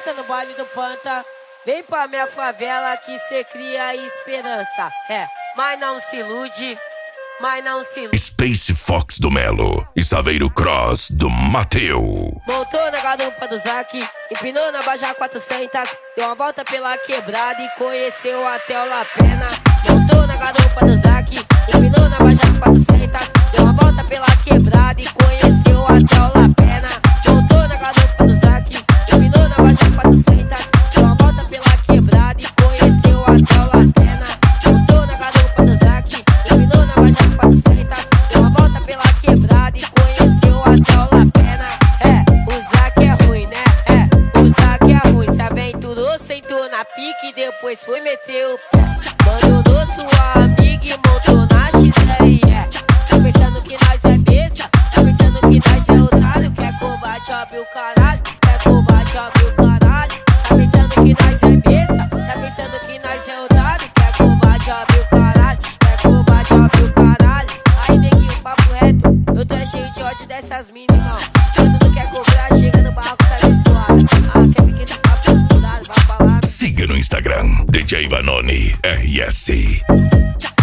volta no baile do Panta. Vem pra minha favela que cê cria esperança. Mas não se ilude, mas não se ilude. Space Fox do Melo e Saveiro Cross do Mateu. Montou na garupa do Zac, empinou na Baja 400, deu uma volta pela quebrada e conheceu até o La Pena. Montou na garupa do Zac, empinou na Baja 400, deu uma volta pela quebrada e conheceu até o La Pena. Montou na garupa do Zac, empinou na Baja 400, deu uma volta pela quebrada e conheceu até o La Pena. Montou na garupa do Zac, empinou na Baja 400, deu uma volta pela quebrada e conheceu até o La Pena. O Zac é ruim, né? O Zac é ruim. Se aventurou, sentou na pique e depois foi meter o pé. Abandonou sua amiga e montou na XR. Tá pensando que nós é besta? Tá pensando que nós é otário? Quer combate, óbvio o caralho. Quer combate, óbvio o caralho. Tá pensando que nós é besta? Tá pensando que nós é otário? Quer combate, óbvio o caralho. Quer combate, óbvio o caralho. Aí neguinho, papo reto. Eu tô cheio de ódio dessas minas, irmão. Quando não quer cobrar, chega no barco, tá menstruada. Quer ver que esses papos são furados, vai falar. Siga no Instagram, DJ Vanoni RS.